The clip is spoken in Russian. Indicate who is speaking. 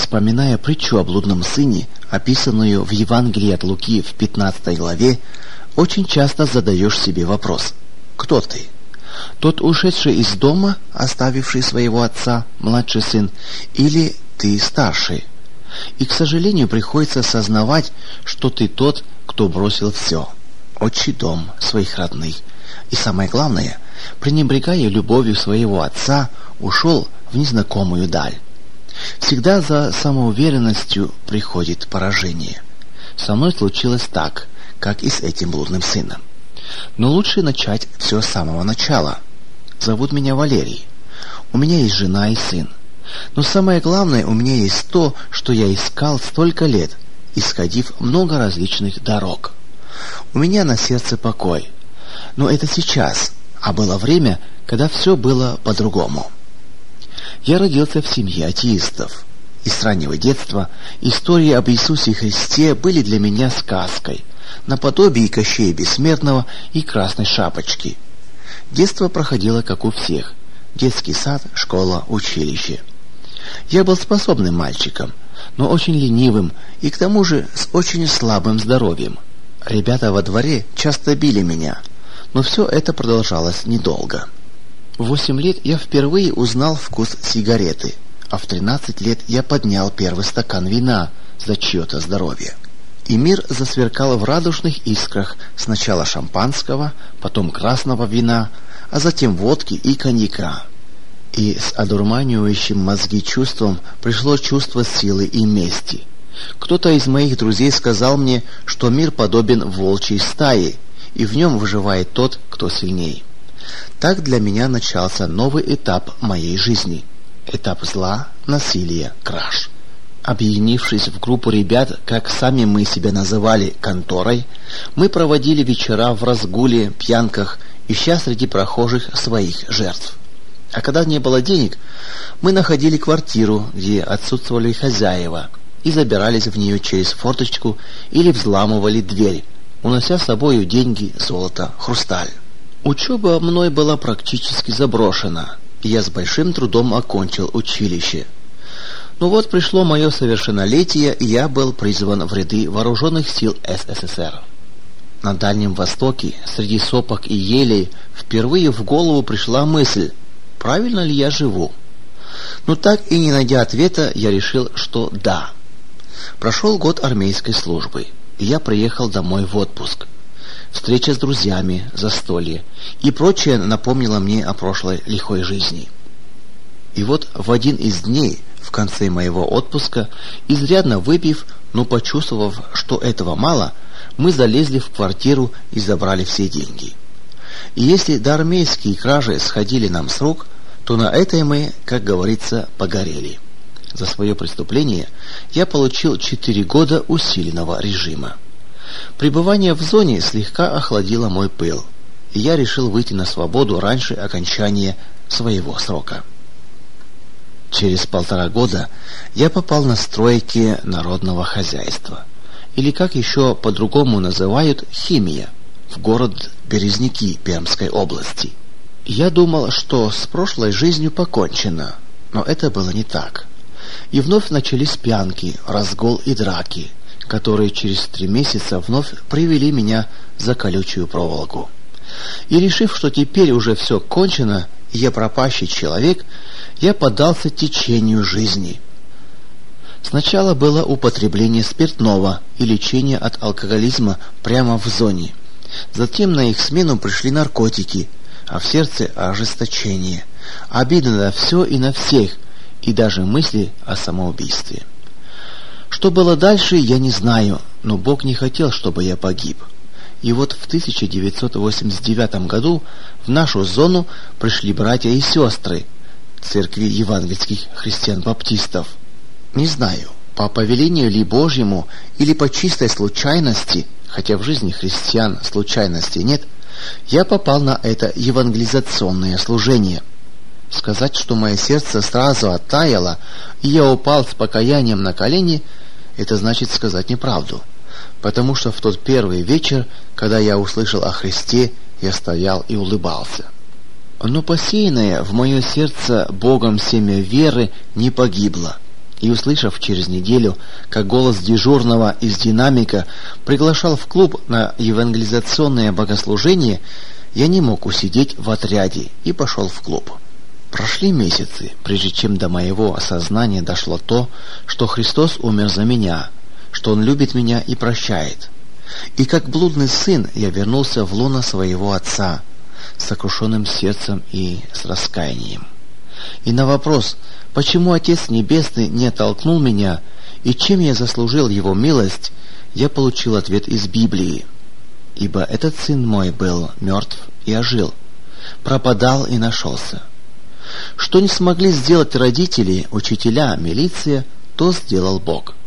Speaker 1: Вспоминая притчу о блудном сыне, описанную в Евангелии от Луки в 15 главе, очень часто задаешь себе вопрос: кто ты? Тот ушедший из дома, оставивший своего отца, младший сын, или ты старший? И, к сожалению, приходится осознавать, что ты тот, кто бросил все: отчий дом, своих родных, и самое главное, пренебрегая любовью своего отца, ушел в незнакомую даль. Всегда за самоуверенностью приходит поражение. Со мной случилось так, как и с этим блудным сыном. Но лучше начать все с самого начала. Зовут меня Валерий. У меня есть жена и сын. Но самое главное, у меня есть то, что я искал столько лет, исходив много различных дорог. У меня на сердце покой. Но это сейчас, а было время, когда все было по-другому. Я родился в семье атеистов. И с раннего детства истории об Иисусе Христе были для меня сказкой, наподобие Кощея Бессмертного и Красной Шапочки. Детство проходило, как у всех: детский сад, школа, училище. Я был способным мальчиком, но очень ленивым и к тому же с очень слабым здоровьем. Ребята во дворе часто били меня, но все это продолжалось недолго. В 8 лет я впервые узнал вкус сигареты, а в 13 лет я поднял первый стакан вина за чье-то здоровье. И мир засверкал в радужных искрах: сначала шампанского, потом красного вина, а затем водки и коньяка. И с одурманивающим мозги чувством пришло чувство силы и мести. Кто-то из моих друзей сказал мне, что мир подобен волчьей стае, и в нем выживает тот, кто сильней. Так для меня начался новый этап моей жизни. Этап зла, насилия, краж. Объединившись в группу ребят, как сами мы себя называли, конторой, мы проводили вечера в разгуле, пьянках, ища среди прохожих своих жертв. А когда не было денег, мы находили квартиру, где отсутствовали хозяева, и забирались в нее через форточку или взламывали дверь, унося с собою деньги, золото, хрусталь. Учеба мной была практически заброшена, и я с большим трудом окончил училище. Но вот пришло мое совершеннолетие, и я был призван в ряды вооруженных сил СССР. На Дальнем Востоке, среди сопок и елей, впервые в голову пришла мысль: правильно ли я живу? Но так и не найдя ответа, я решил, что да. Прошел год армейской службы, и я приехал домой в отпуск. Встреча с друзьями, застолье и прочее напомнило мне о прошлой лихой жизни. И вот в один из дней, в конце моего отпуска, изрядно выпив, но почувствовав, что этого мало, мы залезли в квартиру и забрали все деньги. И если доармейские кражи сходили нам с рук, то на этой мы, как говорится, погорели. За свое преступление я получил 4 года усиленного режима. Пребывание в зоне слегка охладило мой пыл, и я решил выйти на свободу раньше окончания своего срока. Через 1,5 года я попал на стройки народного хозяйства, или как еще по-другому называют, химия, в город Березники Пермской области. Я думал, что с прошлой жизнью покончено, но это было не так. И вновь начались пьянки, разгул и драки, которые через 3 месяца вновь привели меня за колючую проволоку. И решив, что теперь уже все кончено, и я пропащий человек, я поддался течению жизни. Сначала было употребление спиртного и лечение от алкоголизма прямо в зоне. Затем на их смену пришли наркотики, а в сердце ожесточение, обида на все и на всех, и даже мысли о самоубийстве. Что было дальше, я не знаю, но Бог не хотел, чтобы я погиб. И вот в 1989 году в нашу зону пришли братья и сестры церкви евангельских христиан-баптистов. Не знаю, по повелению ли Божьему или по чистой случайности, хотя в жизни христиан случайности нет, я попал на это евангелизационное служение. Сказать, что мое сердце сразу оттаяло, и я упал с покаянием на колени, это значит сказать неправду, потому что в тот первый вечер, когда я услышал о Христе, я стоял и улыбался. Но посеянное в мое сердце Богом семя веры не погибло, И, услышав через неделю, как голос дежурного из динамика приглашал в клуб на евангелизационное богослужение, я не мог усидеть в отряде и пошел в клуб. Прошли месяцы, прежде чем до моего осознания дошло то, что Христос умер за меня, что Он любит меня и прощает. И как блудный сын я вернулся в лоно своего отца, с сокрушенным сердцем и с раскаянием. И на вопрос, почему Отец Небесный не оттолкнул меня и чем я заслужил Его милость, я получил ответ из Библии. Ибо этот сын мой был мертв и ожил, пропадал и нашелся. Что не смогли сделать родители, учителя, милиция, то сделал Бог.